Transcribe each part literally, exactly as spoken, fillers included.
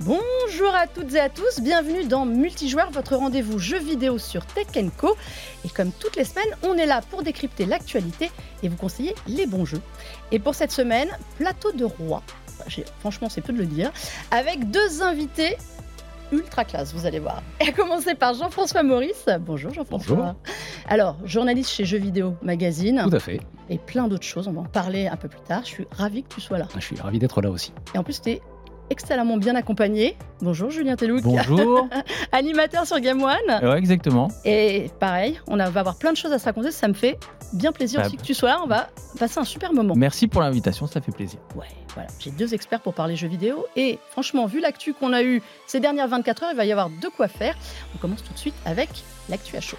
Bonjour à toutes et à tous, bienvenue dans Multijoueur, votre rendez-vous jeux vidéo sur Tech and Co. Et comme toutes les semaines, on est là pour décrypter l'actualité et vous conseiller les bons jeux. Et pour cette semaine, plateau de roi, J'ai, franchement c'est peu de le dire, avec deux invités ultra classe, vous allez voir. Et à commencer par Jean-François Maurice. Bonjour Jean-François. Bonjour. Alors, journaliste chez Jeux Vidéo Magazine. Tout à fait. Et plein d'autres choses, on va en parler un peu plus tard. Je suis ravie que tu sois là. Je suis ravi d'être là aussi. Et en plus, tu es excellemment bien accompagné. Bonjour Julien Tellouk. Bonjour. Animateur sur Game One. Ouais, exactement. Et pareil, on a- va avoir plein de choses à se raconter. Ça me fait bien plaisir Ah, aussi que tu sois là. On va passer un super moment. Merci pour l'invitation, ça fait plaisir. Ouais, voilà. J'ai deux experts pour parler jeux vidéo. Et franchement, vu l'actu qu'on a eue ces dernières vingt-quatre heures, il va y avoir de quoi faire. On commence tout de suite avec l'actu à chaud.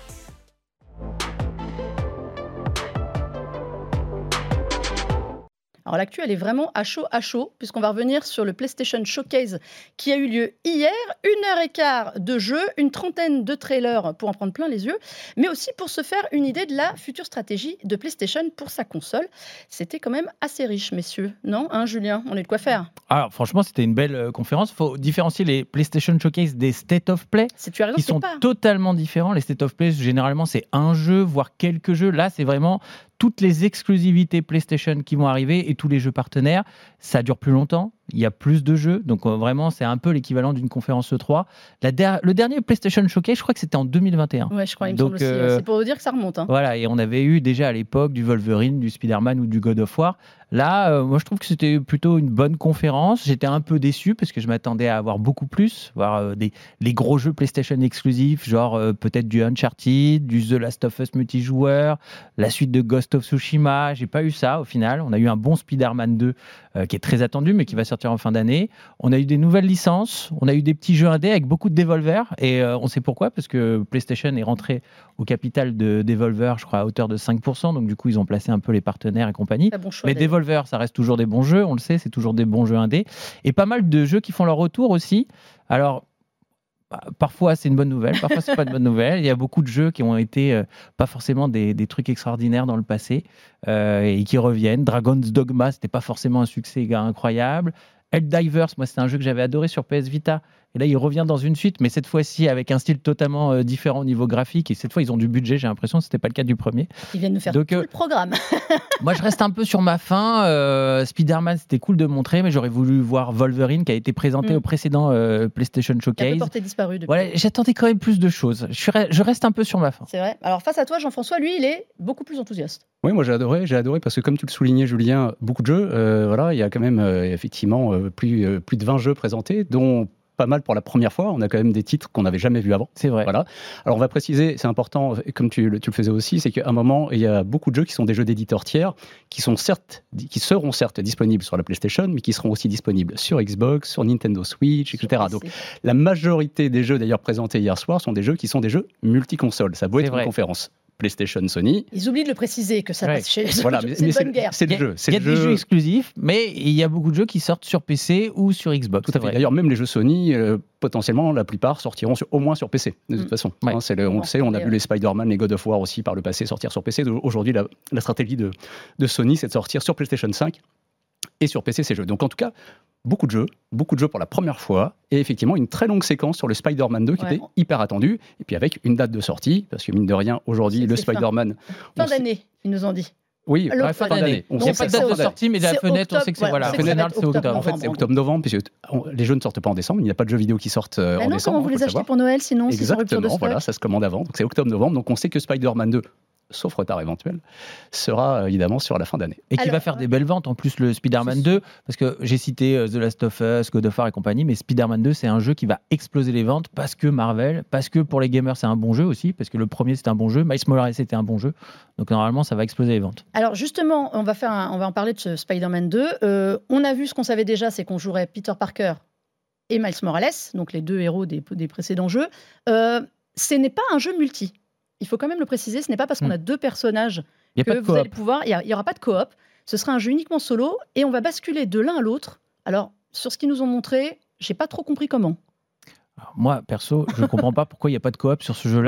Alors l'actu, elle est vraiment à chaud, à chaud, puisqu'on va revenir sur le PlayStation Showcase qui a eu lieu hier. Une heure et quart de jeu, une trentaine de trailers pour en prendre plein les yeux, mais aussi pour se faire une idée de la future stratégie de PlayStation pour sa console. C'était quand même assez riche, messieurs. Non, hein, Julien, on est de quoi faire. Alors franchement, c'était une belle euh, conférence. Il faut différencier les PlayStation Showcase des State of Play, Si tu as raison, qui c'est sont pas. totalement différents. Les State of Play, généralement, c'est un jeu, voire quelques jeux. Là, c'est vraiment toutes les exclusivités PlayStation qui vont arriver et tous les jeux partenaires. Ça dure plus longtemps, il y a plus de jeux, donc euh, vraiment, c'est un peu l'équivalent d'une conférence E trois. La der- le dernier PlayStation Showcase, je crois que c'était en deux mille vingt et un. Ouais, je crois, il me Donc, semble aussi. euh, C'est pour vous dire que ça remonte. Hein. Voilà, et on avait eu déjà à l'époque du Wolverine, du Spider-Man ou du God of War. Là, euh, moi, je trouve que c'était plutôt une bonne conférence. J'étais un peu déçu parce que je m'attendais à avoir beaucoup plus, voir euh, des, les gros jeux PlayStation exclusifs, genre euh, peut-être du Uncharted, du The Last of Us multijoueur, la suite de Ghost of Tsushima. J'ai pas eu ça au final. On a eu un bon Spider-Man deux euh, qui est très attendu, mais qui va sortir en fin d'année. On a eu des nouvelles licences. On a eu des petits jeux indés avec beaucoup de Devolver. Et euh, on sait pourquoi, parce que PlayStation est rentré au capital de Devolver, je crois, à hauteur de cinq pour cent. Donc, du coup, ils ont placé un peu les partenaires et compagnie. Très bon choix. Mais d'ailleurs. Devolver, ça reste toujours des bons jeux, on le sait, c'est toujours des bons jeux indés. Et pas mal de jeux qui font leur retour aussi. Alors, bah, parfois c'est une bonne nouvelle, parfois c'est pas une bonne nouvelle. Il y a beaucoup de jeux qui ont été euh, pas forcément des, des trucs extraordinaires dans le passé euh, et qui reviennent. Dragon's Dogma, c'était pas forcément un succès gars, incroyable. Helldivers, moi c'était un jeu que j'avais adoré sur P S Vita. Et là, il revient dans une suite, mais cette fois-ci avec un style totalement euh, différent au niveau graphique. Et cette fois, ils ont du budget, j'ai l'impression que ce n'était pas le cas du premier. Ils viennent nous faire Donc, tout euh, le programme. Moi, je reste un peu sur ma faim. Euh, Spider-Man, c'était cool de montrer, mais j'aurais voulu voir Wolverine qui a été présenté Mm. au précédent euh, PlayStation Qui a un peu Showcase. porté disparu depuis. Voilà, j'attendais quand même plus de choses. Je, suis re- je reste un peu sur ma faim. C'est vrai. Alors face à toi, Jean-François, lui, il est beaucoup plus enthousiaste. Oui, moi j'ai adoré, j'ai adoré parce que comme tu le soulignais, Julien, beaucoup de jeux. euh, voilà, il y a quand même euh, effectivement euh, plus, euh, plus de vingt jeux présentés, dont pas mal pour la première fois. On a quand même des titres qu'on n'avait jamais vus avant. C'est vrai. Voilà. Alors on va préciser, c'est important, comme tu, le- tu le faisais aussi, c'est qu'à un moment, il y a beaucoup de jeux qui sont des jeux d'éditeurs tiers, qui sont certes, qui seront certes disponibles sur la PlayStation, mais qui seront aussi disponibles sur Xbox, sur Nintendo Switch, et cetera. Donc la majorité des jeux d'ailleurs présentés hier soir sont des jeux qui sont des jeux multi-consoles. Ça a beau C'est être vrai. une conférence PlayStation, Sony. Ils oublient de le préciser que ça Ouais. passe chez Voilà, c'est mais, une mais bonne c'est guerre. c'est Il y le a- jeu. C'est Il y a le des jeu. jeux exclusifs, mais il y a beaucoup de jeux qui sortent sur P C ou sur Xbox. Tout à c'est fait. vrai. D'ailleurs, même les jeux Sony, euh, potentiellement, la plupart sortiront sur- au moins sur P C, de toute Mm. façon. Ouais. Hein, c'est le- on Bon, le sait, on a et vu les Spider-Man, les God of War aussi par le passé sortir sur P C. Donc, aujourd'hui, la, la stratégie de, de Sony, c'est de sortir sur PlayStation cinq et sur P C ces jeux. Donc, en tout cas, beaucoup de jeux, beaucoup de jeux pour la première fois, et effectivement, une très longue séquence sur le Spider-Man deux qui Ouais. était hyper attendu, et puis avec une date de sortie, parce que mine de rien, aujourd'hui, C'est- le c'est fin. Spider-Man... Fin on sait- d'année, ils nous ont dit. Oui, Le- ouais, fin fin d'année. d'année. On Il n'y a sait pas de que date de c'est- sortie, mais la C'est fenêtre, on octobre, sait que c'est voilà, voilà. on En sait que ça va général, être c'est octobre. octobre. En fait, c'est Novembre, octobre-novembre, puisque on- les jeux ne sortent pas en décembre. Il n'y a pas de jeux vidéo qui sortent euh, Mais en non, décembre. comment vous faut les le achetez savoir. pour Noël sinon si c'est en rupture de Exactement, stock. voilà, ça se commande avant. Donc c'est octobre-novembre. Donc on sait que Spider-Man deux, sauf retard éventuel, sera euh, évidemment sur la fin d'année. Et qui Alors, va faire des belles ventes en plus, le Spider-Man C'est deux, parce que j'ai cité euh, The Last of Us, God of War et compagnie, mais Spider-Man deux, c'est un jeu qui va exploser les ventes parce que Marvel, parce que pour les gamers, c'est un bon jeu aussi, parce que le premier, c'était un bon jeu, Miles Morales, c'était un bon jeu, donc normalement, ça va exploser les ventes. Alors justement, on va, faire un- on va en parler de ce Spider-Man deux. Euh, on a vu ce qu'on savait déjà, c'est qu'on jouerait Peter Parker et Miles Morales, donc les deux héros des, des précédents jeux. Euh, ce n'est pas un jeu multi. Il faut quand même le préciser, ce n'est pas parce qu'on Hmm. a deux personnages Il n'y a que pas de vous allez coop. pouvoir... Il n'y aura pas de coop. Ce sera un jeu uniquement solo et on va basculer de l'un à l'autre. Alors, sur ce qu'ils nous ont montré, j'ai pas trop compris comment. Alors, moi, perso, je ne comprends pas pourquoi il n'y a pas de coop sur ce jeu-là. Oui.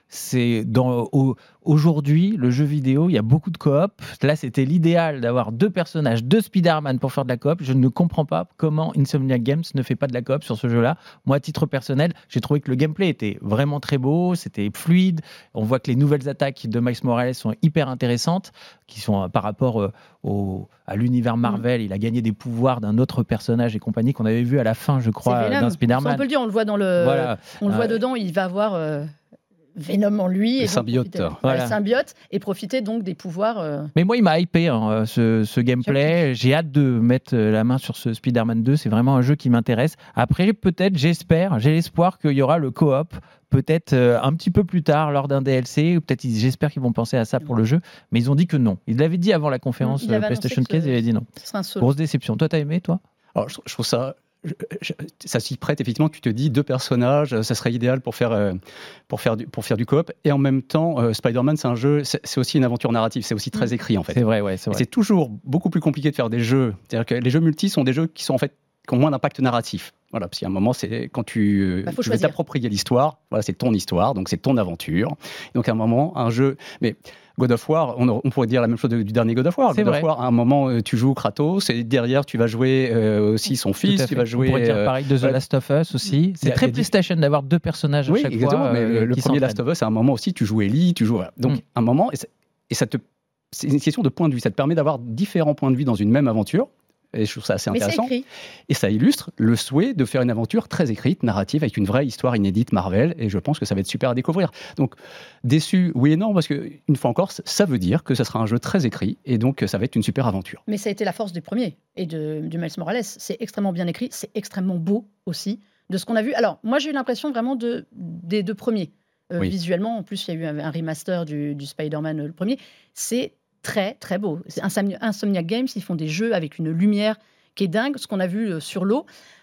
c'est dans, au, aujourd'hui, le jeu vidéo, il y a beaucoup de coop. Là, c'était l'idéal d'avoir deux personnages, deux Spider-Man pour faire de la coop. Je ne comprends pas comment Insomniac Games ne fait pas de la coop sur ce jeu-là. Moi, à titre personnel, j'ai trouvé que le gameplay était vraiment très beau, c'était fluide. On voit que les nouvelles attaques de Miles Morales sont hyper intéressantes, qui sont euh, par rapport euh, au, à l'univers Marvel. Mmh. Il a gagné des pouvoirs d'un autre personnage et compagnie qu'on avait vu à la fin, je crois, d'un Spider-Man. On peut le dire, on le voit dans le, voilà. on le voit euh, dedans. Il va avoir euh, Venom en lui, et symbiote, voilà. symbiote, et profiter donc des pouvoirs. Euh... Mais moi, il m'a hypé hein, ce, ce gameplay. J'ai hâte de mettre la main sur ce Spider-Man deux. C'est vraiment un jeu qui m'intéresse. Après, peut-être, j'espère, j'ai l'espoir qu'il y aura le coop. Peut-être euh, un petit peu plus tard, lors d'un D L C, peut-être j'espère qu'ils vont penser à ça pour le jeu, mais ils ont dit que non. Ils l'avaient dit avant la conférence euh, PlayStation quinze, ils avaient dit non. Grosse déception. Toi, t'as aimé, toi ? Alors, je, je trouve ça... Je, je, ça s'y prête, effectivement, tu te dis deux personnages, ça serait idéal pour faire, euh, pour faire, du, pour faire du coop, et en même temps, euh, Spider-Man, c'est un jeu, c'est, c'est aussi une aventure narrative, c'est aussi très écrit, en fait. C'est vrai, ouais, c'est vrai. Et c'est toujours beaucoup plus compliqué de faire des jeux, c'est-à-dire que les jeux multi sont des jeux qui sont en fait qui ont moins d'impact narratif. Voilà, parce qu'à un moment, c'est quand tu, bah, tu veux t'approprier l'histoire, voilà, c'est ton histoire, donc c'est ton aventure. Donc à un moment, un jeu... Mais God of War, on, on pourrait dire la même chose du dernier God of War. C'est God vrai. of War, à un moment, tu joues Kratos, et derrière, tu vas jouer euh, aussi son fils, tu vas jouer... On pourrait dire pareil de The euh, Last of Us aussi. C'est très PlayStation d'avoir deux personnages à oui, chaque exactement, fois. Mais euh, le premier Last of Us, à un moment aussi, tu joues Ellie, tu joues... Voilà. Donc, mm. un moment, et ça, et ça te... c'est une question de point de vue. Ça te permet d'avoir différents points de vue dans une même aventure. Et je trouve ça assez intéressant. Et ça illustre le souhait de faire une aventure très écrite, narrative, avec une vraie histoire inédite Marvel. Et je pense que ça va être super à découvrir. Donc, déçu, oui et non, parce qu'une fois encore, ça veut dire que ça sera un jeu très écrit. Et donc, ça va être une super aventure. Mais ça a été la force du premier et de, du Miles Morales. C'est extrêmement bien écrit, c'est extrêmement beau aussi, de ce qu'on a vu. Alors, moi, j'ai eu l'impression vraiment de, des deux premiers. Euh, oui. Visuellement, en plus, il y a eu un, un remaster du, du Spider-Man, le premier. C'est très, très beau. C'est Insomniac Games, ils font des jeux avec une lumière qui est dingue, ce qu'on a vu sur l'eau.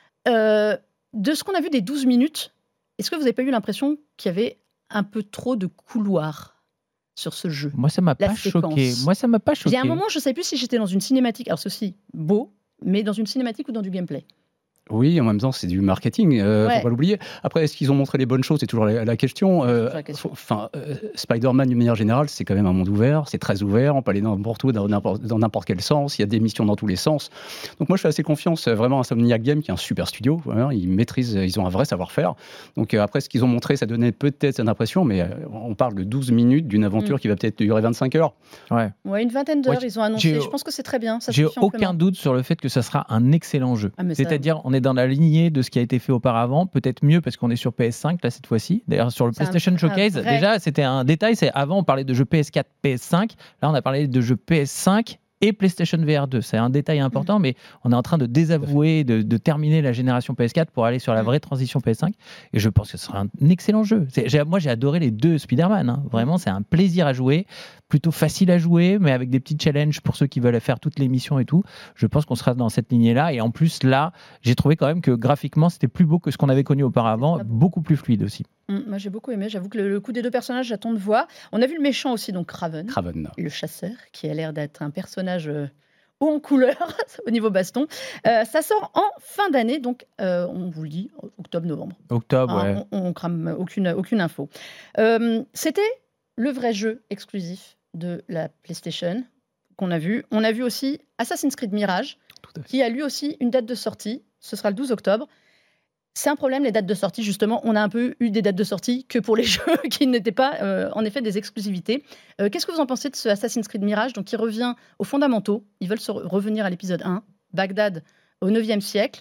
Euh, de ce qu'on a vu des douze minutes, est-ce que vous n'avez pas eu l'impression qu'il y avait un peu trop de couloirs sur ce jeu ? Moi, ça m'a La pas séquence. choqué. Moi, ça m'a pas choqué. Il y a un moment, je ne savais plus si j'étais dans une cinématique, alors ceci, beau, mais dans une cinématique ou dans du gameplay. Oui, en même temps, c'est du marketing, euh, ouais. Faut pas l'oublier. Après, est-ce qu'ils ont montré les bonnes choses ? C'est toujours la, la question. Euh, la question. Enfin, euh, Spider-Man, d'une manière générale, c'est quand même un monde ouvert, c'est très ouvert, on peut aller n'importe où, dans n'importe, dans n'importe quel sens, il y a des missions dans tous les sens. Donc moi, je fais assez confiance, vraiment, à Insomniac Games, qui est un super studio, voilà, ils maîtrisent, ils ont un vrai savoir-faire. Donc euh, après, ce qu'ils ont montré, ça donnait peut-être cette impression, mais euh, on parle de douze minutes d'une aventure mmh. qui va peut-être durer vingt-cinq heures. Ouais, ouais une vingtaine d'heures, ouais, ils ont annoncé. J'ai, je pense que c'est très bien. Ça j'ai aucun doute sur le fait que ça sera un excellent jeu. Ah, c'est-à-dire, ça... on est dans la lignée de ce qui a été fait auparavant, peut-être mieux parce qu'on est sur P S cinq là cette fois-ci. D'ailleurs sur le c'est PlayStation un, Showcase, un vrai... déjà c'était un détail, c'est avant on parlait de jeux P S quatre, P S cinq, là on a parlé de jeux P S cinq et PlayStation V R deux. C'est un détail important, mmh. mais on est en train de désavouer, de, de terminer la génération P S quatre pour aller sur la vraie transition P S cinq. Et je pense que ce sera un excellent jeu. C'est, j'ai, moi, j'ai adoré les deux Spider-Man. Hein. Vraiment, c'est un plaisir à jouer. Plutôt facile à jouer, mais avec des petits challenges pour ceux qui veulent faire toutes les missions et tout. Je pense qu'on sera dans cette lignée-là. Et en plus, là, j'ai trouvé quand même que graphiquement, c'était plus beau que ce qu'on avait connu auparavant. Beaucoup plus fluide aussi. Mmh, moi, j'ai beaucoup aimé. J'avoue que le, le coup des deux personnages, j'attends de voir. On a vu le méchant aussi, donc Kraven. Kraven. Le chasseur, qui a l'air d'être un personnage euh, haut en couleur au niveau baston. Euh, ça sort en fin d'année, donc euh, on vous le dit, octobre-novembre. Octobre, hein, ouais. On, on crame aucune, aucune info. Euh, c'était le vrai jeu exclusif de la PlayStation qu'on a vu. On a vu aussi Assassin's Creed Mirage, qui a lui aussi une date de sortie. Ce sera le douze octobre. C'est un problème, les dates de sortie, justement. On a un peu eu des dates de sortie que pour les jeux qui n'étaient pas, euh, en effet, des exclusivités. Euh, qu'est-ce que vous en pensez de ce Assassin's Creed Mirage, donc, qui revient aux fondamentaux ? Ils veulent se re- revenir à l'épisode un, Bagdad au neuvième siècle.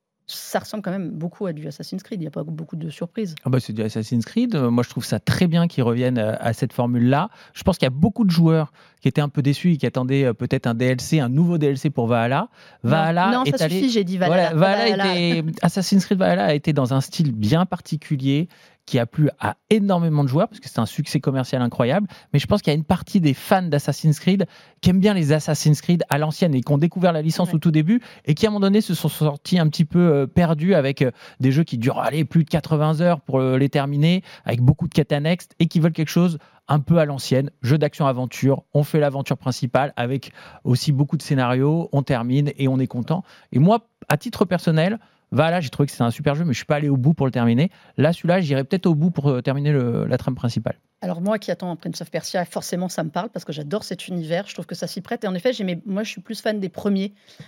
Ça ressemble quand même beaucoup à du Assassin's Creed. Il n'y a pas beaucoup de surprises. Ah bah c'est du Assassin's Creed. Moi, je trouve ça très bien qu'ils reviennent à cette formule-là. Je pense qu'il y a beaucoup de joueurs qui étaient un peu déçus et qui attendaient peut-être un D L C, un nouveau D L C pour Valhalla. Valhalla non, non est ça allé... suffit, j'ai dit Valhalla. Voilà, Valhalla Valhalla. Était... Assassin's Creed Valhalla a été dans un style bien particulier, qui a plu à énormément de joueurs, parce que c'est un succès commercial incroyable, mais je pense qu'il y a une partie des fans d'Assassin's Creed qui aiment bien les Assassin's Creed à l'ancienne et qui ont découvert la licence ouais. au tout début, et qui à un moment donné se sont sortis un petit peu euh, perdus avec euh, des jeux qui durent allez, plus de quatre-vingts heures pour euh, les terminer, avec beaucoup de quêtes annexes, et qui veulent quelque chose un peu à l'ancienne, jeu d'action-aventure, on fait l'aventure principale avec aussi beaucoup de scénarios, on termine et on est content. Et moi, à titre personnel, Valhalla, j'ai trouvé que c'était un super jeu, mais je suis pas allé au bout pour le terminer. Là, celui-là, j'irai peut-être au bout pour euh, terminer le, la trame principale. Alors moi qui attends Prince of Persia, forcément ça me parle parce que j'adore cet univers, je trouve que ça s'y prête. Et en effet, j'aimais, moi je suis plus fan des premiers.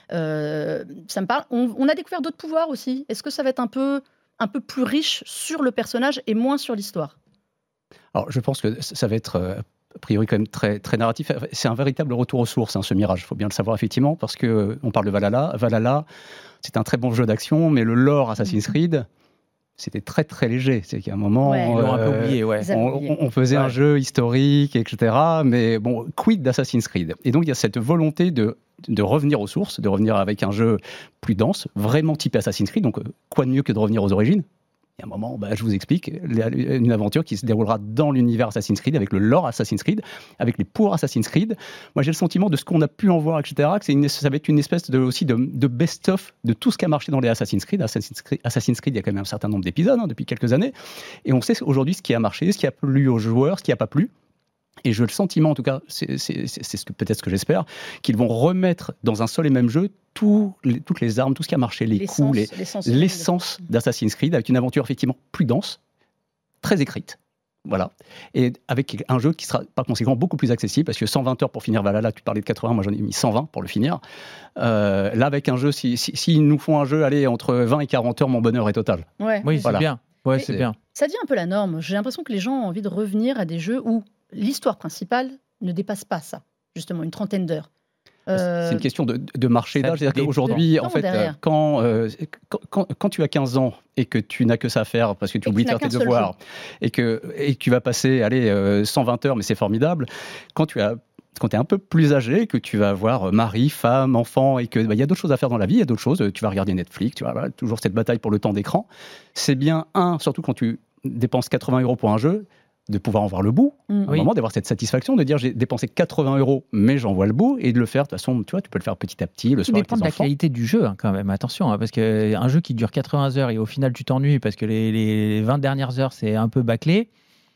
Euh, ça me parle. On, on a découvert d'autres pouvoirs aussi. Est-ce que ça va être un peu, un peu plus riche sur le personnage et moins sur l'histoire ? Alors je pense que ça va être... Euh... a priori quand même très, très narratif. C'est un véritable retour aux sources, hein, ce Mirage, il faut bien le savoir effectivement, parce qu'on parle de Valhalla. Valhalla, c'est un très bon jeu d'action, mais le lore Assassin's Creed, c'était très très léger. C'est qu'à un moment, ouais, ils l'ont un peu oublié, ouais. on, on faisait ouais. un jeu historique, et cetera. Mais bon, quid d'Assassin's Creed ? Et donc il y a cette volonté de, de revenir aux sources, de revenir avec un jeu plus dense, vraiment typé Assassin's Creed. Donc quoi de mieux que de revenir aux origines ? Il y a un moment, bah, je vous explique, une aventure qui se déroulera dans l'univers Assassin's Creed, avec le lore Assassin's Creed, avec les pouvoirs Assassin's Creed. Moi, j'ai le sentiment de ce qu'on a pu en voir, et cetera, que c'est une, ça va être une espèce de, aussi de, de best-of de tout ce qui a marché dans les Assassin's Creed. Assassin's Creed, Assassin's Creed, il y a quand même un certain nombre d'épisodes hein, depuis quelques années. Et on sait aujourd'hui ce qui a marché, ce qui a plu aux joueurs, ce qui n'a pas plu. Et j'ai le sentiment, en tout cas, c'est, c'est, c'est, c'est ce que, peut-être ce que j'espère, qu'ils vont remettre dans un seul et même jeu tout les, toutes les armes, tout ce qui a marché, les l'essence, coups, les, l'essence, l'essence d'Assassin's Creed, avec une aventure effectivement plus dense, très écrite. Voilà. Et avec un jeu qui sera par conséquent beaucoup plus accessible, parce que cent vingt heures pour finir Valhalla, tu parlais de quatre-vingts, moi j'en ai mis cent vingt pour le finir. Euh, là, avec un jeu, s'ils si, si, si nous font un jeu, allez, entre vingt et quarante heures, mon bonheur est total. Ouais. Oui, voilà. c'est bien. Ouais, c'est, c'est bien. Ça devient un peu la norme. J'ai l'impression que les gens ont envie de revenir à des jeux où l'histoire principale ne dépasse pas ça, justement, une trentaine d'heures. Euh... C'est une question de, de marché d'âge. C'est-à-dire qu'aujourd'hui, en fait, quand, euh, quand, quand, quand tu as quinze ans et que tu n'as que ça à faire parce que tu et oublies de faire tes devoirs et que, et que tu vas passer allez, euh, cent vingt heures, mais c'est formidable, quand tu as quand tu es un peu plus âgé, que tu vas avoir mari, femme, enfant, et qu'il bah, y a d'autres choses à faire dans la vie, il y a d'autres choses, tu vas regarder Netflix, tu vois, voilà, toujours cette bataille pour le temps d'écran. C'est bien, un, surtout quand tu dépenses quatre-vingts euros pour un jeu, de pouvoir en voir le bout, mmh. au oui. moment d'avoir cette satisfaction de dire j'ai dépensé quatre-vingts euros, mais j'en vois le bout, et de le faire, de toute façon, tu vois, tu peux le faire petit à petit, le soir avec tes enfants. Ça dépend de la qualité du jeu, hein, quand même, attention, hein, parce qu'un jeu qui dure quatre-vingts heures et au final tu t'ennuies parce que les, les vingt dernières heures c'est un peu bâclé,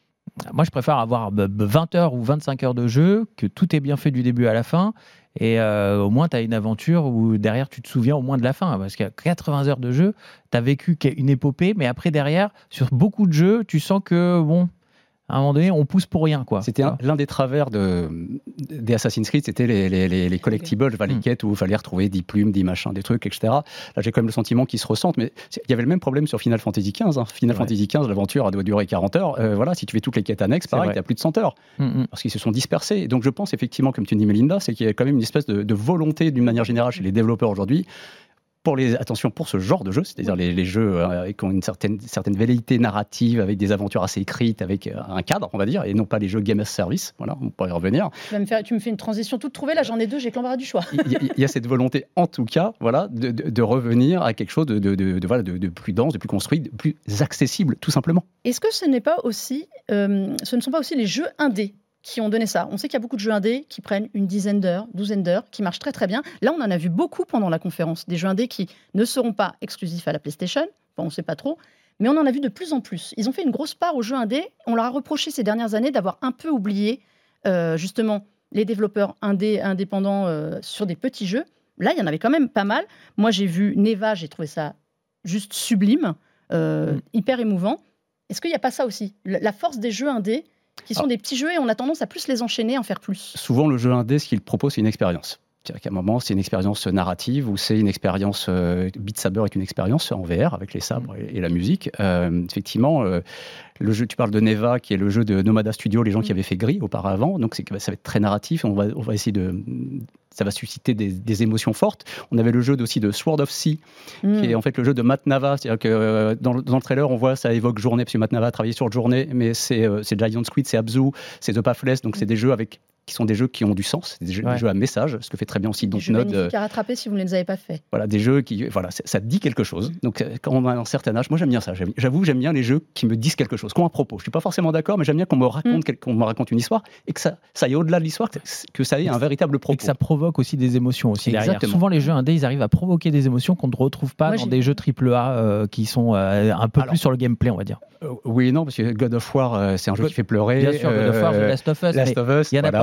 moi je préfère avoir vingt heures ou vingt-cinq heures de jeu, que tout est bien fait du début à la fin, et euh, au moins tu as une aventure où derrière tu te souviens au moins de la fin, parce qu'à quatre-vingts heures de jeu, tu as vécu une épopée, mais après derrière, sur beaucoup de jeux, tu sens que, bon... à un moment donné, on pousse pour rien, quoi. C'était un, l'un des travers de, des Assassin's Creed, c'était les, les, les, les collectibles, okay. les quêtes où il fallait retrouver dix plumes, dix machins, des trucs, et cetera. Là, j'ai quand même le sentiment qu'ils se ressentent, mais il y avait le même problème sur Final Fantasy quinze. Hein. Final ouais. Fantasy quinze, l'aventure a doit durer quarante heures. Euh, voilà, si tu fais toutes les quêtes annexes, pareil, tu as plus de cent heures. Mm-hmm. Parce qu'ils se sont dispersés. Donc, je pense effectivement, comme tu dis, Mélinda, c'est qu'il y a quand même une espèce de, de volonté, d'une manière générale, chez les développeurs aujourd'hui, pour les, attention, pour ce genre de jeux, c'est-à-dire les, les jeux euh, qui ont une certaine, certaine velléité narrative, avec des aventures assez écrites, avec euh, un cadre, on va dire, et non pas les jeux game as service. Voilà, on pourrait y revenir. Tu, vas me faire, tu me fais une transition toute trouvée, là j'en ai deux, j'ai que l'embarras du choix. Il y, y, y a cette volonté, en tout cas, voilà, de, de, de revenir à quelque chose de, de, de, de, voilà, de, de plus dense, de plus construit, de plus accessible, tout simplement. Est-ce que ce n'est pas aussi, euh, ce ne sont pas aussi les jeux indés qui ont donné ça? On sait qu'il y a beaucoup de jeux indés qui prennent une dizaine d'heures, douzaine d'heures, qui marchent très très bien. Là, on en a vu beaucoup pendant la conférence, des jeux indés qui ne seront pas exclusifs à la PlayStation, enfin, on ne sait pas trop, mais on en a vu de plus en plus. Ils ont fait une grosse part aux jeux indés. On leur a reproché ces dernières années d'avoir un peu oublié euh, justement les développeurs indés, indépendants euh, sur des petits jeux. Là, il y en avait quand même pas mal. Moi, j'ai vu Neva, j'ai trouvé ça juste sublime, euh, mmh. hyper émouvant. Est-ce qu'il n'y a pas ça aussi? La force des jeux indés qui sont ah. des petits jeux et on a tendance à plus les enchaîner, en faire plus. Souvent, le jeu indé, ce qu'il propose, c'est une expérience. C'est-à-dire qu'à un moment, c'est une expérience narrative ou c'est une expérience... Euh, Beat Saber est une expérience en V R avec les sabres et, et la musique. Euh, effectivement, euh, le jeu, tu parles de Neva, qui est le jeu de Nomada Studio, les gens qui avaient fait Gris auparavant. Donc, c'est, ça va être très narratif. On va, on va essayer de... Ça va susciter des, des émotions fortes. On avait le jeu aussi de Sword of Sea, mm. qui est en fait le jeu de Matt Nava. C'est-à-dire que euh, dans, dans le trailer, on voit, ça évoque Journée, parce que Matt Nava a travaillé sur Journée, mais c'est, euh, c'est Giant Squid, c'est Abzu, c'est The Pathless. Donc, mm. c'est des jeux avec... qui sont des jeux qui ont du sens, des jeux, ouais. des jeux à message, ce que fait très bien aussi Dontnod. Des jeux magnifiques à rattraper si vous ne les avez pas faits. Voilà, des jeux qui, voilà, ça dit quelque chose. Donc, quand on a un certain âge, moi j'aime bien ça. J'avoue, j'aime bien les jeux qui me disent quelque chose, qui ont un propos. Je suis pas forcément d'accord, mais j'aime bien qu'on me raconte, mm. qu'on me raconte une histoire et que ça, ça aille au-delà de l'histoire, que, que ça ait un véritable propos. Et que ça provoque aussi des émotions aussi derrière. Souvent, les jeux indés, ils arrivent à provoquer des émotions qu'on ne retrouve pas moi, dans j'ai... des jeux triple A euh, qui sont euh, un peu Alors, plus sur le gameplay, on va dire. Euh, oui et non, parce que God of War, euh, c'est un jeu God... qui fait pleurer. Bien sûr, God of War, The Last of Us. Last of Us il y en a voilà,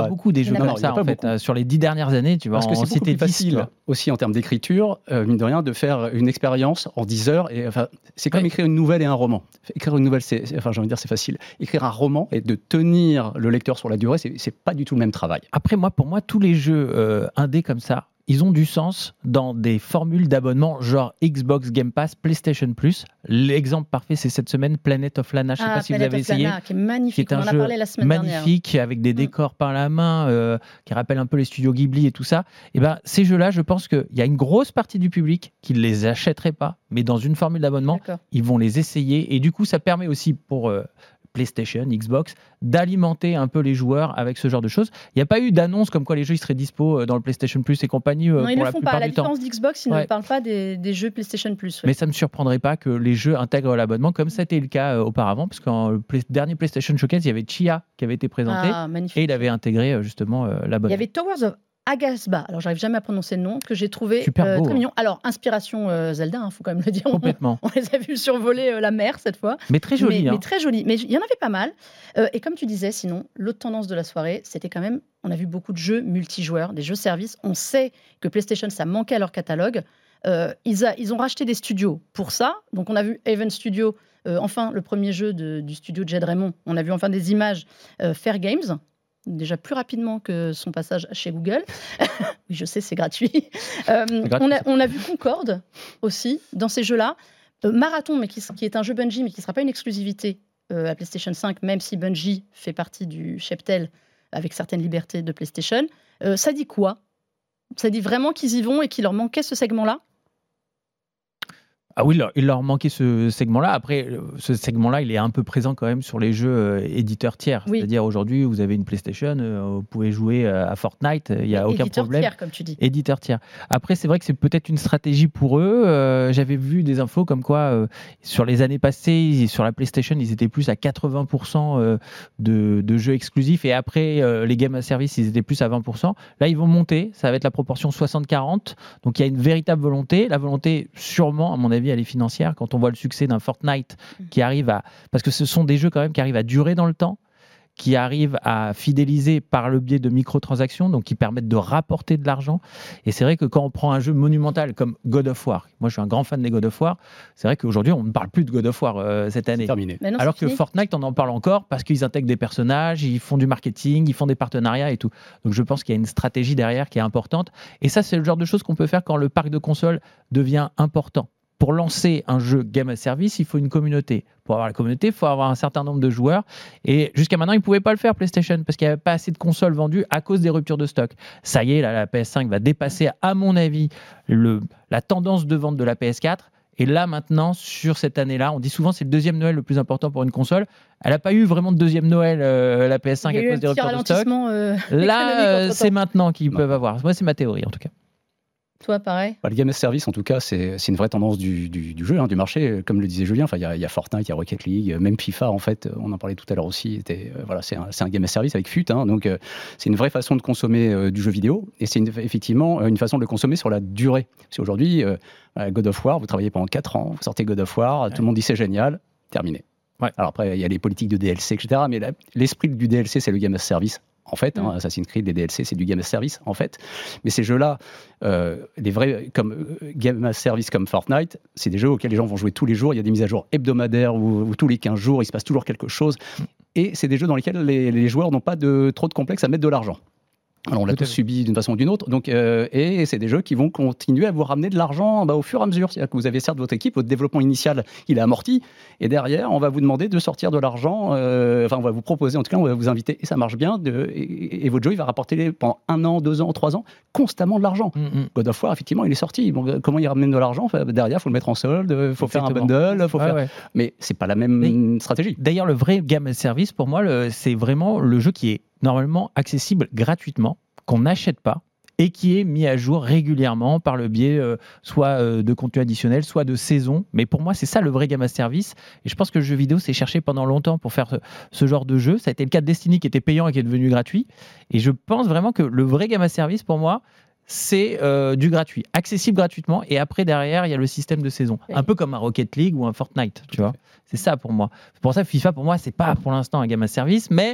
pas beaucoup des jeux D'accord. comme ça, Non, non, il y en a en pas fait. beaucoup. Euh, Sur les dix dernières années, tu vas Parce que en c'est beaucoup citer plus dix, facile quoi. aussi en termes d'écriture, euh, mine de rien, de faire une expérience en dix heures. Et, enfin, c'est comme Ouais. écrire une nouvelle et un roman. Écrire une nouvelle, c'est, enfin, j'ai envie de dire, c'est facile. Écrire un roman et de tenir le lecteur sur la durée, c'est, c'est pas du tout le même travail. Après, moi, pour moi, tous les jeux euh, indés comme ça, ils ont du sens dans des formules d'abonnement genre Xbox Game Pass, PlayStation Plus. L'exemple parfait, c'est cette semaine Planet of Lana. Je ne sais Ah, pas si vous Planet avez of essayé. Lana, qui est magnifique. Qui est On un en a jeu parlé la semaine dernière. magnifique avec des décors par la main, euh, qui rappellent un peu les studios Ghibli et tout ça. Et ben, ces jeux-là, je pense qu'il y a une grosse partie du public qui ne les achèterait pas, mais dans une formule d'abonnement, D'accord. ils vont les essayer. Et du coup, ça permet aussi pour euh, PlayStation, Xbox, d'alimenter un peu les joueurs avec ce genre de choses. Il n'y a pas eu d'annonce comme quoi les jeux ils seraient dispo dans le PlayStation Plus et compagnie euh, Non, ils pour ne la le font plupart pas. À la du temps. différence d'Xbox, ils Ouais. ne parlent pas des, des jeux PlayStation Plus. Mais ça ne me surprendrait pas que les jeux intègrent l'abonnement, comme c'était le cas euh, auparavant, parce qu'en le play- dernier PlayStation Showcase, il y avait Chia qui avait été présenté, Ah, magnifique. et il avait intégré euh, justement euh, Il l'abonnement. y avait Towers of Agasba. Alors, j'arrive jamais à prononcer le nom, que j'ai trouvé Super euh, beau, très hein. mignon. Alors, inspiration euh, Zelda, il faut quand même le dire. On, Complètement. on les a vus survoler euh, la mer cette fois. Mais très joli. mais, hein. mais très joli. Mais il y en avait pas mal. Euh, et comme tu disais, sinon, l'autre tendance de la soirée, c'était quand même, on a vu beaucoup de jeux multijoueurs, des jeux services. On sait que PlayStation, ça manquait à leur catalogue. Euh, ils, a- ils ont racheté des studios pour ça. Donc, on a vu Haven Studio, euh, enfin, le premier jeu de- du studio Jed Raymond. On a vu enfin des images euh, Fair Games, déjà plus rapidement que son passage chez Google. Oui, je sais, c'est gratuit. Euh, gratuit, on, a, ça. on a vu Concorde aussi dans ces jeux-là. Euh, Marathon, mais qui, qui est un jeu Bungie, mais qui ne sera pas une exclusivité euh, à PlayStation cinq, même si Bungie fait partie du cheptel avec certaines libertés de PlayStation. Euh, ça dit quoi? Ça dit vraiment qu'ils y vont et qu'il leur manquait ce segment-là? Ah oui, il leur, il leur manquait ce segment-là. Après, euh, ce segment-là, il est un peu présent quand même sur les jeux euh, éditeurs tiers. Oui. C'est-à-dire aujourd'hui, vous avez une PlayStation, euh, vous pouvez jouer euh, à Fortnite, il n'y a aucun Éditeur problème. tiers, comme tu dis. Éditeur tiers. Après, c'est vrai que c'est peut-être une stratégie pour eux. Euh, J'avais vu des infos comme quoi, euh, sur les années passées, sur la PlayStation, ils étaient plus à quatre-vingts pour cent euh, de, de jeux exclusifs. Et après, euh, les Game as Service, ils étaient plus à vingt pour cent. Là, ils vont monter. Ça va être la proportion soixante quarante. Donc, il y a une véritable volonté. La volonté, sûrement, à mon avis, elle est financière. Quand on voit le succès d'un Fortnite qui arrive à... Parce que ce sont des jeux quand même qui arrivent à durer dans le temps, qui arrivent à fidéliser par le biais de microtransactions, donc qui permettent de rapporter de l'argent. Et c'est vrai que quand on prend un jeu monumental comme God of War, moi je suis un grand fan des God of War, c'est vrai qu'aujourd'hui on ne parle plus de God of War euh, cette année. C'est terminé. Mais non, Alors c'est que fini. Fortnite, on en parle encore parce qu'ils intègrent des personnages, ils font du marketing, ils font des partenariats et tout. Donc je pense qu'il y a une stratégie derrière qui est importante. Et ça, c'est le genre de choses qu'on peut faire quand le parc de consoles devient important. Pour lancer un jeu Game as Service, il faut une communauté. Pour avoir la communauté, il faut avoir un certain nombre de joueurs. Et jusqu'à maintenant, ils ne pouvaient pas le faire, PlayStation, parce qu'il n'y avait pas assez de consoles vendues à cause des ruptures de stock. Ça y est, là, la P S cinq va dépasser, à mon avis, le, la tendance de vente de la P S quatre. Et là, maintenant, sur cette année-là, on dit souvent que c'est le deuxième Noël le plus important pour une console. Elle n'a pas eu vraiment de deuxième Noël, euh, la P S cinq, Il y a à eu un cause des petit ruptures de stock. ralentissement euh, Là, euh, économique c'est entre-temps. maintenant qu'ils Non. peuvent avoir. Moi, c'est ma théorie, en tout cas. Toi, pareil. Bah, le Game as Service, en tout cas, c'est c'est une vraie tendance du, du, du jeu, hein, du marché. Comme le disait Julien, enfin, il y, a- il y a Fortnite, il y a Rocket League, euh, même FIFA, en fait, on en parlait tout à l'heure aussi. était, euh, voilà, c'est un, c'est un Game as Service avec F U T, hein, donc euh, c'est une vraie façon de consommer euh, du jeu vidéo. Et c'est une- effectivement euh, une façon de le consommer sur la durée. Parce qu'aujourd'hui, euh, euh, God of War, vous travaillez pendant quatre ans, vous sortez God of War, Ouais. tout le monde dit c'est génial, terminé. Ouais. Alors après, il y a les politiques de D L C, et cetera. Mais la- l'esprit du D L C, c'est le Game as Service. En fait, Mm. hein, Assassin's Creed, les D L C, c'est du Game as Service, en fait. Mais ces jeux-là, euh, les vrais comme euh, Game as Service comme Fortnite, c'est des jeux auxquels les gens vont jouer tous les jours. Il y a des mises à jour hebdomadaires ou, ou tous les quinze jours, il se passe toujours quelque chose. Et c'est des jeux dans lesquels les, les joueurs n'ont pas de, trop de complexe à mettre de l'argent. Alors on l'a Tout à tous fait. subi d'une façon ou d'une autre, donc, euh, et c'est des jeux qui vont continuer à vous ramener de l'argent bah, au fur et à mesure. C'est-à-dire que vous avez certes votre équipe, votre développement initial, il est amorti, et derrière, on va vous demander de sortir de l'argent, euh, enfin on va vous proposer, en tout cas on va vous inviter, et ça marche bien, de, et, et votre jeu il va rapporter pendant un an, deux ans, trois ans, constamment de l'argent. Mm, mm. God of War, effectivement, il est sorti. Bon, euh, comment il ramène de l'argent? Enfin, derrière, il faut le mettre en solde, il faut faire un Exactement. bundle, faut Ouais, faire... ouais. mais c'est pas la même stratégie. D'ailleurs, le vrai Game as Service, pour moi, le- c'est vraiment le jeu qui est normalement accessible gratuitement, qu'on n'achète pas et qui est mis à jour régulièrement par le biais euh, soit euh, de contenu additionnel, soit de saison. Mais pour moi, c'est ça le vrai Game as Service. Et je pense que le jeu vidéo s'est cherché pendant longtemps pour faire ce, ce genre de jeu. Ça a été le cas de Destiny qui était payant et qui est devenu gratuit. Et je pense vraiment que le vrai Game as Service, pour moi, c'est euh, du gratuit, accessible gratuitement. Et après, derrière, il y a le système de saison. Oui. Un peu comme un Rocket League ou un Fortnite, tu vois. C'est ça pour moi. C'est pour ça que FIFA, pour moi, c'est pas pour l'instant un Game as Service, mais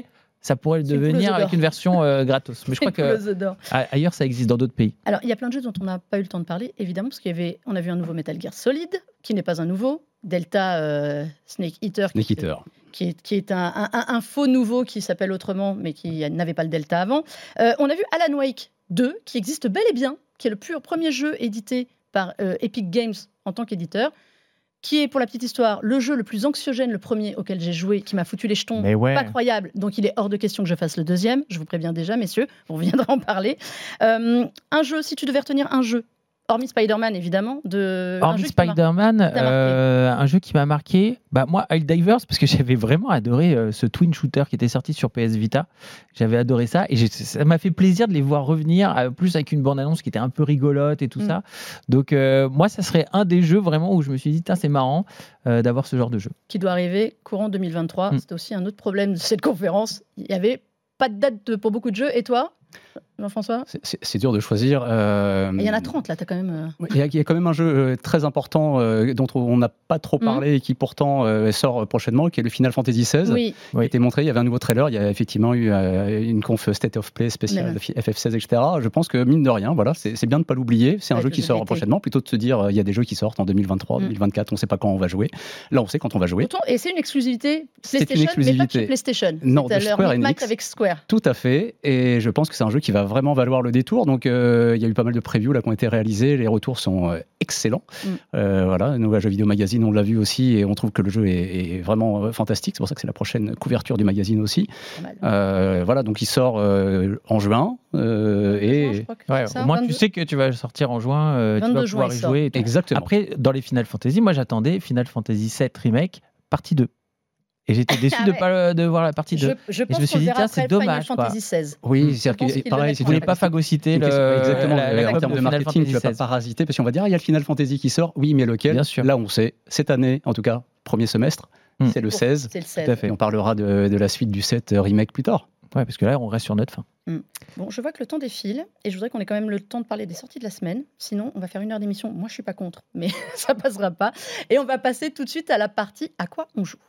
ça pourrait le C'est une devenir pouleuse avec d'or. une version euh, gratos. Mais je crois C'est une que pouleuse d'or. a- ailleurs, ça existe dans d'autres pays. Alors, il y a plein de jeux dont on n'a pas eu le temps de parler, évidemment, parce qu'il y avait, on a vu un nouveau Metal Gear Solid, qui n'est pas un nouveau, Delta euh, Snake Eater, Snake qui, Eater. qui est, qui est un, un- un- un faux nouveau qui s'appelle autrement, mais qui n'avait pas le Delta avant. Euh, on a vu Alan Wake deux, qui existe bel et bien, qui est le pur premier jeu édité par euh, Epic Games en tant qu'éditeur, qui est, pour la petite histoire, le jeu le plus anxiogène, le premier auquel j'ai joué, qui m'a foutu les jetons. Mais ouais. Pas croyable. Donc, il est hors de question que je fasse le deuxième. Je vous préviens déjà, messieurs. On reviendra en parler. Euh, un jeu, si tu devais retenir un jeu, hormis Spider-Man, évidemment. De, un Hormis jeu qui t'a mar- Spider-Man, qui t'a marqué. euh, un jeu qui m'a marqué, bah moi, Helldivers, parce que j'avais vraiment adoré euh, ce twin shooter qui était sorti sur P S Vita. J'avais adoré ça et j'ai- ça m'a fait plaisir de les voir revenir, euh, plus avec une bande-annonce qui était un peu rigolote et tout Mm. ça. Donc, euh, moi, ça serait un des jeux vraiment où je me suis dit, Tain, c'est marrant euh, d'avoir ce genre de jeu. qui doit arriver courant deux mille vingt-trois. Mm. C'était aussi un autre problème de cette conférence. Il n'y avait pas de date de- pour beaucoup de jeux. Et toi, Jean-François? C'est- C'est c'est dur de choisir. euh, Il y en a trente, là. Tu as quand même... euh, Oui, Il y, a, il y a quand même un jeu euh, très important euh, dont on n'a pas trop Mhm. parlé et qui pourtant euh, sort prochainement, qui est le Final Fantasy seize. Oui, Qui a été montré, il y avait un nouveau trailer, il y a effectivement eu euh, une conf State of Play spéciale Même. de F F seize, et cetera. Je pense que mine de rien, voilà, c'est c'est bien de ne pas l'oublier. C'est un Ouais, jeu je qui le sort répétais. prochainement, plutôt de se dire euh, il y a des jeux qui sortent en deux mille vingt-trois, Mm. deux mille vingt-quatre, on ne sait pas quand on va jouer. Là, on sait quand on va jouer. Autant- et c'est une exclusivité C'est une PlayStation, mais pas de exclusivité. chez PlayStation. Non, C'est à de leur Square micmac Enix. avec Square. Tout à fait, et je pense que c'est un jeu qui va vraiment valoir le détour. Donc, euh, il y a eu pas mal de previews là qui ont été réalisés, les retours sont euh, excellents. Mm. Euh, voilà, Nova Jeux Vidéo Magazine, on l'a vu aussi, et on trouve que le jeu est, est vraiment euh, fantastique. C'est pour ça que c'est la prochaine couverture du magazine aussi. Pas mal. Euh, voilà, donc il sort euh, en juin, euh, Je et crois que Ouais, c'est ça, au moins, tu vingt-deux. sais que tu vas sortir en juin, euh, tu vingt-deux vas juin, pouvoir il y sort. jouer. Et tout. exactement. Après, dans les Final Fantasy, moi, j'attendais Final Fantasy sept Remake, partie deux. Et j'étais déçu Ah de ouais. pas de voir la partie Je, deux. je pense me suis qu'on dit, le verra tiens, après c'est dommage, Final quoi. Fantasy seize. Oui, Je c'est-à-dire pense que qu'ils pareil, le c'est Vous voulez mettront pas après. phagocyter le, exactement, la, la euh, en com termes de Final marketing, tu Fantasy vas pas seize. parasiter parce qu'on va dire ah, il y a le Final Fantasy qui sort, oui, mais lequel? Bien sûr. Là, on sait, cette année, en tout cas, premier semestre, Mm. c'est le Pour- seize. C'est le Tout seize. à fait. Et on parlera de, de la suite du sept remake plus tard. Ouais, parce que là, on reste sur notre fin. Bon, je vois que le temps défile et je voudrais qu'on ait quand même le temps de parler des sorties de la semaine. Sinon, on va faire une heure d'émission. Moi, je suis pas contre, mais ça passera pas. Et on va passer tout de suite à la partie à quoi on joue.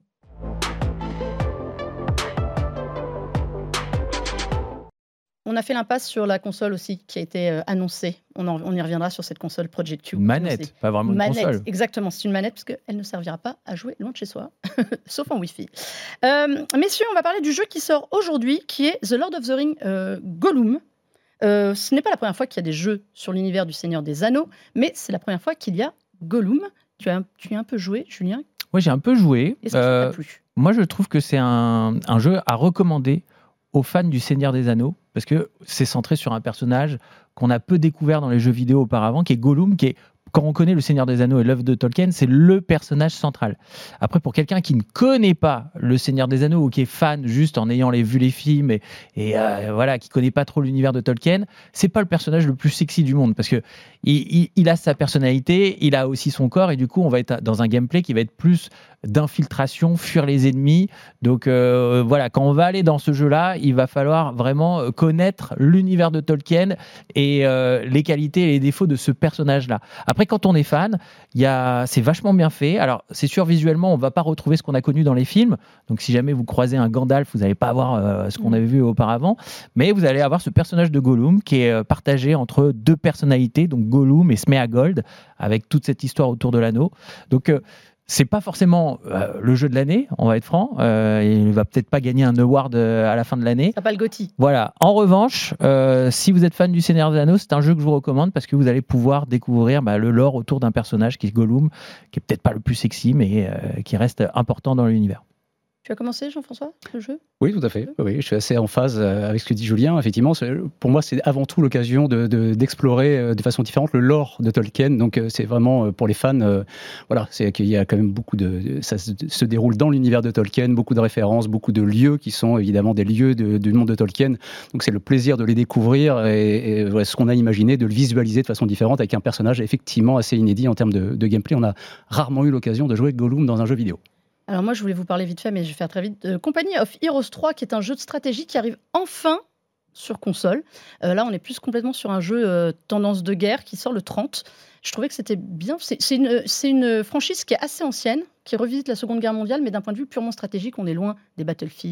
On a fait l'impasse sur la console aussi qui a été euh, annoncée. On, en- on y reviendra sur cette console Project Q. Une manette, annoncée. pas vraiment une Manette, console. exactement. C'est une manette parce qu'elle ne servira pas à jouer loin de chez soi, sauf en Wi-Fi. Euh, messieurs, on va parler du jeu qui sort aujourd'hui, qui est The Lord of the Rings euh, Gollum. Euh, ce n'est pas la première fois qu'il y a des jeux sur l'univers du Seigneur des Anneaux, mais c'est la première fois qu'il y a Gollum. Tu as, tu y as un peu joué, Julien. Moi, j'ai un peu joué. Est-ce que ça Euh, t'a plu? moi, je trouve que c'est un, un jeu à recommander aux fans du Seigneur des Anneaux, parce que c'est centré sur un personnage qu'on a peu découvert dans les jeux vidéo auparavant, qui est Gollum, qui est, quand on connaît le Seigneur des Anneaux et l'œuvre de Tolkien, c'est le personnage central. Après, pour quelqu'un qui ne connaît pas le Seigneur des Anneaux ou qui est fan juste en ayant les, vu les films et, et euh, voilà, qui connaît pas trop l'univers de Tolkien, c'est pas le personnage le plus sexy du monde, parce que il, il, il a sa personnalité, il a aussi son corps, et du coup, on va être dans un gameplay qui va être plus d'infiltration, fuir les ennemis. Donc euh, voilà, quand on va aller dans ce jeu-là, il va falloir vraiment connaître l'univers de Tolkien et euh, les qualités et les défauts de ce personnage-là. Après, quand on est fan, il y a, c'est vachement bien fait. Alors, c'est sûr, visuellement, on va pas retrouver ce qu'on a connu dans les films. Donc, si jamais vous croisez un Gandalf, vous n'allez pas avoir euh, ce qu'on avait vu auparavant. Mais vous allez avoir ce personnage de Gollum qui est euh, partagé entre deux personnalités, donc Gollum et Sméagol, avec toute cette histoire autour de l'anneau. Donc, euh, c'est pas forcément euh, le jeu de l'année, on va être franc. Euh, il va peut-être pas gagner un award euh, à la fin de l'année. Ça pas le Gotti. Voilà. En revanche, euh, si vous êtes fan du Seigneur des Anneaux, c'est un jeu que je vous recommande parce que vous allez pouvoir découvrir bah, le lore autour d'un personnage qui est Gollum, qui est peut-être pas le plus sexy, mais euh, qui reste important dans l'univers. Tu as commencé, Jean-François, le jeu? Oui, tout à fait. Oui, je suis assez en phase euh, avec ce que dit Julien. Effectivement, c'est- pour moi, c'est avant tout l'occasion de, de- d'explorer euh, de façon différente le lore de Tolkien. Donc, euh, c'est vraiment euh, pour les fans. euh, voilà, c'est qu'il y a quand même beaucoup de, de- ça se, se déroule dans l'univers de Tolkien, beaucoup de références, beaucoup de lieux qui sont évidemment des lieux de- du monde de Tolkien. Donc, c'est le plaisir de les découvrir et, et, ouais, ce qu'on a imaginé, de le visualiser de façon différente avec un personnage effectivement assez inédit en termes de, de gameplay. On a rarement eu l'occasion de jouer Gollum dans un jeu vidéo. Alors moi, je voulais vous parler vite fait, mais je vais faire très vite. Euh, Company of Heroes trois, qui est un jeu de stratégie qui arrive enfin sur console. Euh, là, on est plus complètement sur un jeu euh, tendance de guerre qui sort le trente. Je trouvais que c'était bien. C'est c'est une, c'est une franchise qui est assez ancienne, qui revisite la Seconde Guerre mondiale, mais d'un point de vue purement stratégique, on est loin des Battlefield,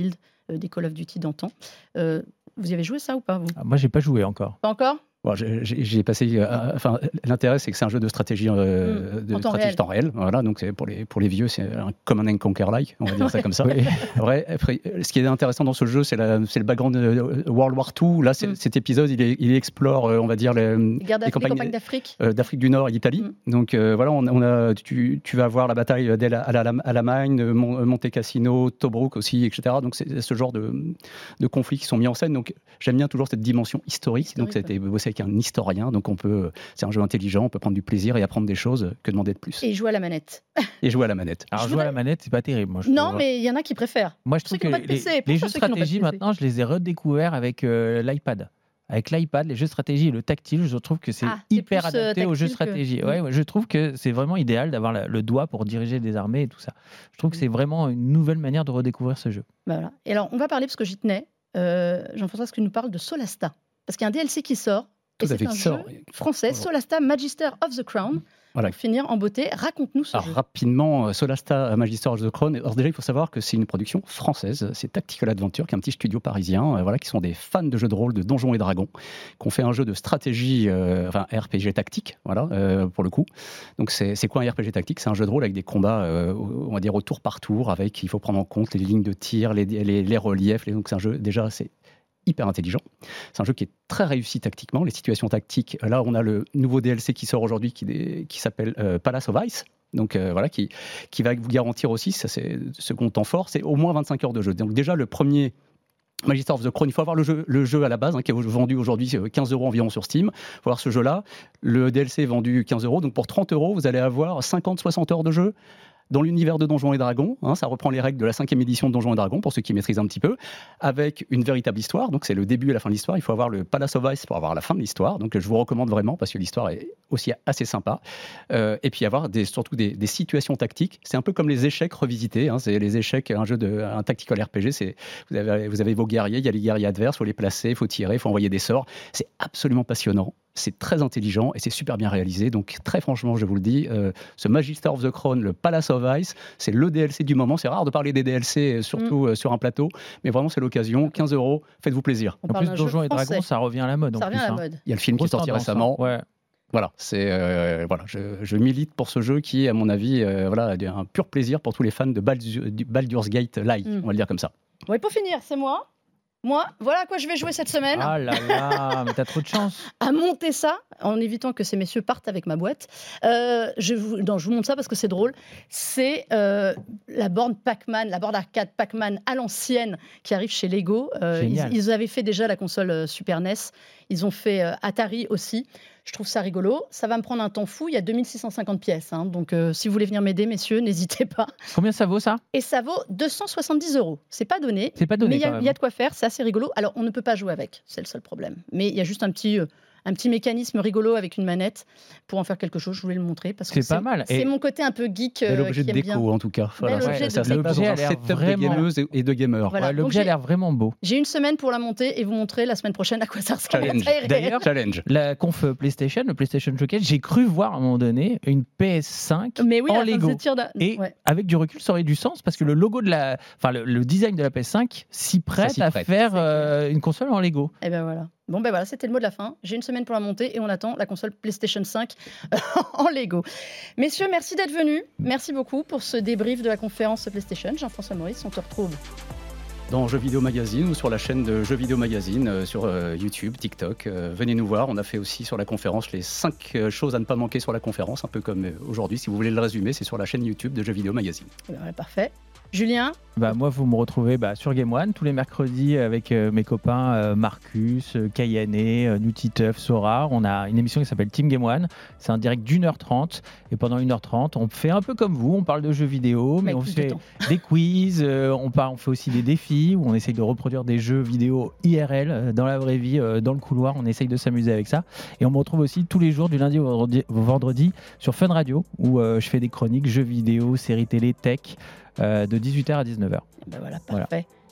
euh, des Call of Duty d'antan. Euh, vous y avez joué ça ou pas vous ? Ah, moi, j'ai pas joué encore. Pas encore ? Bon, j'ai, j'ai passé. Euh, enfin, l'intérêt, c'est que c'est un jeu de stratégie, euh, mmh, de en temps stratégie réel. temps réel. Voilà, donc c'est pour les pour les vieux, c'est un Command and Conquer-like, on va dire ça comme ça. Oui. Après, après, ce qui est intéressant dans ce jeu, c'est, la, c'est le background de World War deux. Là, c'est, mmh. cet épisode, il, est, il explore, euh, on va dire, les, les, guerres les campagnes, campagnes d'Afrique, euh, d'Afrique du Nord et d'Italie. Mmh. Donc euh, voilà, on, on a, tu, tu vas voir la bataille d'El Alamein, Monte Cassino, Tobruk aussi, et cetera. Donc c'est ce genre de, de conflits qui sont mis en scène. Donc j'aime bien toujours cette dimension historique. historique donc ça a été bossé avec un historien. Donc on peut, c'est un jeu intelligent, on peut prendre du plaisir et apprendre des choses que demander de plus. Et jouer à la manette. Et jouer à la manette. Alors je jouer voudrais... à la manette, c'est pas terrible. Moi, je non, trouve. mais il y en a qui préfèrent. Moi, je trouve que les, P C, les jeux de stratégie, maintenant, je les ai redécouverts avec euh, l'iPad. Avec l'iPad, les jeux de stratégie et le tactile, je trouve que c'est ah, hyper adapté aux jeux de stratégie. Que... Ouais, je trouve que c'est vraiment idéal d'avoir la, le doigt pour diriger des armées et tout ça. Je trouve que c'est vraiment une nouvelle manière de redécouvrir ce jeu. Bah voilà. Et alors, on va parler, parce que j'y tenais, euh, Jean-François, ce que nous parle de Solasta. Parce qu'il y a un D L C qui sort. Tout et à fait, c'est un sort. jeu français, Solasta Magister of the Crown. Voilà. Pour finir en beauté, raconte-nous ce Alors, jeu. Rapidement, Solasta Magister of the Crown. Alors déjà, il faut savoir que c'est une production française. C'est Tactical Adventure, qui est un petit studio parisien, euh, voilà, qui sont des fans de jeux de rôle, de Donjons et Dragons, qui ont fait un jeu de stratégie, euh, enfin R P G tactique, voilà, euh, pour le coup. Donc c'est, c'est quoi un R P G tactique ? C'est un jeu de rôle avec des combats, euh, on va dire au tour par tour, avec il faut prendre en compte les lignes de tir, les, les, les reliefs. Les, donc c'est un jeu déjà c'est hyper intelligent. C'est un jeu qui est très réussi tactiquement. Les situations tactiques, là, on a le nouveau D L C qui sort aujourd'hui qui, qui s'appelle euh, Palace of Ice. Donc euh, voilà, qui, qui va vous garantir aussi, ça c'est second temps fort, c'est au moins vingt-cinq heures de jeu. Donc déjà, le premier Magister of the Crown, il faut avoir le jeu, le jeu à la base, hein, qui est vendu aujourd'hui quinze euros environ sur Steam. Il faut avoir ce jeu-là. Le D L C est vendu quinze euros. Donc pour trente euros, vous allez avoir cinquante à soixante heures de jeu dans l'univers de Donjons et Dragons, hein, ça reprend les règles de la cinquième édition de Donjons et Dragons, pour ceux qui maîtrisent un petit peu, avec une véritable histoire. Donc c'est le début et la fin de l'histoire. Il faut avoir le Palace of Ice pour avoir la fin de l'histoire. Donc je vous recommande vraiment, parce que l'histoire est aussi assez sympa. Euh, et puis avoir des, surtout des, des situations tactiques. C'est un peu comme les échecs revisités. Hein. C'est les échecs, un jeu de, un tactical R P G. C'est, vous, avez, vous avez vos guerriers, il y a les guerriers adverses, il faut les placer, il faut tirer, il faut envoyer des sorts. C'est absolument passionnant. C'est très intelligent et c'est super bien réalisé. Donc très franchement, je vous le dis, euh, ce Magister of the Crown, le Palace of Ice, c'est le D L C du moment. C'est rare de parler des D L C, surtout mmh. euh, sur un plateau, mais vraiment c'est l'occasion. quinze euros, faites-vous plaisir. On en plus, Donjons et Dragons, ça revient à la mode. Ça en revient plus, à la hein. mode. Il y a le film Grosse qui est sorti récemment. Hein. Ouais. Voilà, c'est euh, voilà, je, je milite pour ce jeu qui est, à mon avis, euh, voilà, un pur plaisir pour tous les fans de Baldur, Baldur's Gate-like, mmh. on va le dire comme ça. Oui, pour finir, c'est moi. Moi, voilà à quoi je vais jouer cette semaine. Ah là là, mais t'as trop de chance. À monter ça, en évitant que ces messieurs partent avec ma boîte. Euh, je, vous, non, je vous montre ça parce que c'est drôle. C'est euh, la borne Pac-Man, la borne arcade Pac-Man à l'ancienne qui arrive chez Lego. Euh, ils, ils avaient fait déjà la console euh, Super N E S. Ils ont fait euh, Atari aussi. Je trouve ça rigolo. Ça va me prendre un temps fou. Il y a deux mille six cent cinquante pièces. Hein. Donc, euh, si vous voulez venir m'aider, messieurs, n'hésitez pas. Combien ça vaut, ça ? Et ça vaut deux cent soixante-dix euros. C'est pas donné. C'est pas donné. Mais il y, y a de quoi faire. C'est assez rigolo. Alors, on ne peut pas jouer avec. C'est le seul problème. Mais il y a juste un petit... Euh, un petit mécanisme rigolo avec une manette pour en faire quelque chose. Je voulais le montrer parce que c'est, c'est pas mal. C'est et mon côté un peu geek. Euh, l'objet de déco, bien. en tout cas. Voilà, l'objet ça, de ça, déco. ça passe dans un setup vraiment... de gameuse et de gamer. Voilà. Ouais, l'objet a l'air vraiment beau. J'ai une semaine pour la monter et vous montrer la semaine prochaine à quoi ça ressemble. Challenge. D'ailleurs, Challenge. La conf PlayStation, le PlayStation Showcase, j'ai cru voir à un moment donné une P S cinq Mais oui, en Lego. De... Et ouais. avec du recul, ça aurait du sens parce que le logo de la, enfin le, le design de la P S cinq s'y prête s'y à prête. faire euh, une console en Lego. Et ben voilà. Bon ben voilà, c'était le mot de la fin. J'ai une semaine pour la monter et on attend la console PlayStation cinq en Lego. Messieurs, merci d'être venus. Merci beaucoup pour ce débrief de la conférence PlayStation. Jean-François Maurice, on te retrouve dans Jeux Vidéo Magazine ou sur la chaîne de Jeux Vidéo Magazine, euh, sur euh, YouTube, TikTok. Euh, venez nous voir. On a fait aussi sur la conférence les cinq euh, choses à ne pas manquer sur la conférence, un peu comme euh, aujourd'hui. Si vous voulez le résumer, c'est sur la chaîne YouTube de Jeux Vidéo Magazine. Ouais, parfait. Julien ? Bah, moi, vous me retrouvez bah, sur Game One tous les mercredis avec euh, mes copains euh, Marcus, euh, Kayane, euh, Nutiteuf, Sora. On a une émission qui s'appelle Team Game One. C'est un direct d'une heure trente. Et pendant une heure trente, on fait un peu comme vous. On parle de jeux vidéo, mais, mais on fait des quiz. Euh, on, part, on fait aussi des défis où on essaye de reproduire des jeux vidéo I R L euh, dans la vraie vie, euh, dans le couloir. On essaye de s'amuser avec ça. Et on me retrouve aussi tous les jours du lundi au vendredi, au vendredi sur Fun Radio où euh, je fais des chroniques jeux vidéo, séries télé, tech. Euh, de dix-huit heures à dix-neuf heures. Ben voilà, parfait. Voilà.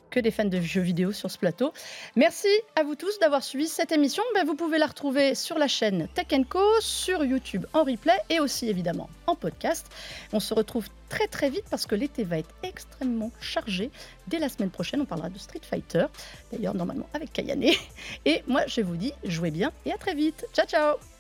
que des fans de jeux vidéo sur ce plateau. Merci à vous tous d'avoir suivi cette émission. Ben, vous pouvez la retrouver sur la chaîne Tech and Co, sur YouTube en replay et aussi évidemment en podcast. On se retrouve très très vite parce que l'été va être extrêmement chargé. Dès la semaine prochaine, on parlera de Street Fighter, d'ailleurs normalement avec Kayane. Et moi, je vous dis, jouez bien et à très vite. Ciao ciao.